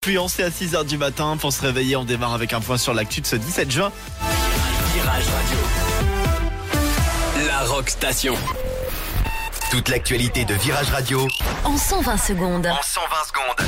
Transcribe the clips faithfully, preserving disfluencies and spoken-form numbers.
Fluence, c'est à six heures du matin. Pour se réveiller, on démarre avec un point sur l'actu de ce dix-sept juin. Virage Radio, la Rock Station. Toute l'actualité de Virage Radio en cent vingt secondes. En cent vingt secondes.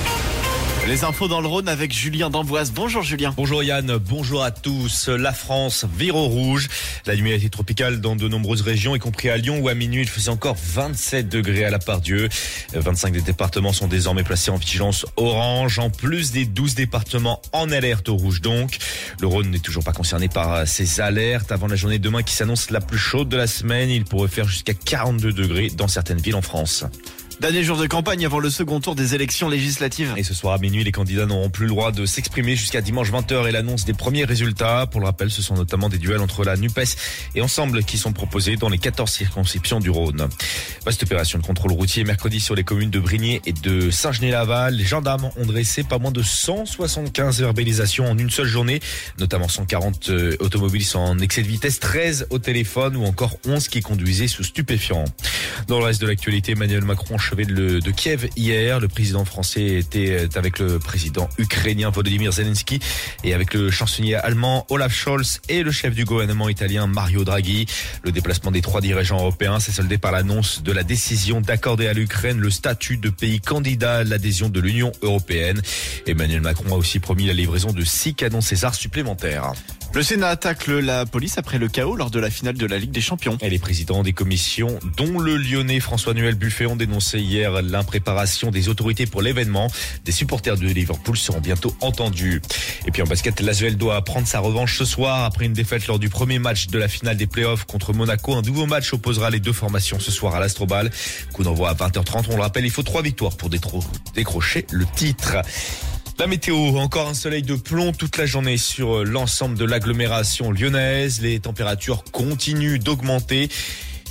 Les infos dans le Rhône avec Julien d'Amboise. Bonjour Julien. Bonjour Yann, bonjour à tous. La France vire au rouge. La nuit a été tropicale dans de nombreuses régions, y compris à Lyon où à minuit il faisait encore vingt-sept degrés à la Part-Dieu. vingt-cinq des départements sont désormais placés en vigilance orange, en plus des douze départements en alerte au rouge donc. Le Rhône n'est toujours pas concerné par ces alertes. Avant la journée de demain qui s'annonce la plus chaude de la semaine, il pourrait faire jusqu'à quarante-deux degrés dans certaines villes en France. Dernier jour de campagne avant le second tour des élections législatives. Et ce soir à minuit, les candidats n'auront plus le droit de s'exprimer jusqu'à dimanche vingt heures et l'annonce des premiers résultats. Pour le rappel, ce sont notamment des duels entre la NUPES et Ensemble qui sont proposés dans les quatorze circonscriptions du Rhône. Vaste opération de contrôle routier mercredi sur les communes de Brignais et de Saint-Genis-Laval. Les gendarmes ont dressé pas moins de cent soixante-quinze verbalisations en une seule journée, notamment cent quarante automobilistes en excès de vitesse, treize au téléphone ou encore onze qui conduisaient sous stupéfiants. Dans le reste de l'actualité, Emmanuel Macron chevet de, de Kiev hier. Le président français était avec le président ukrainien Volodymyr Zelensky et avec le chancelier allemand Olaf Scholz et le chef du gouvernement italien Mario Draghi. Le déplacement des trois dirigeants européens s'est soldé par l'annonce de la décision d'accorder à l'Ukraine le statut de pays candidat à l'adhésion de l'Union européenne. Emmanuel Macron a aussi promis la livraison de six canons César supplémentaires. Le Sénat attaque le, la police après le chaos lors de la finale de la Ligue des Champions. Et les présidents des commissions, dont le Lyonnais François-Noël Buffet, ont dénoncé hier l'impréparation des autorités pour l'événement. Des supporters de Liverpool seront bientôt entendus. Et puis en basket, l'A S V L doit prendre sa revanche ce soir. Après une défaite lors du premier match de la finale des playoffs contre Monaco, un nouveau match opposera les deux formations ce soir à l'Astrobal. Coup d'envoi à vingt heures trente. On le rappelle, il faut trois victoires pour détro- décrocher le titre. La météo, encore un soleil de plomb toute la journée sur l'ensemble de l'agglomération lyonnaise. Les températures continuent d'augmenter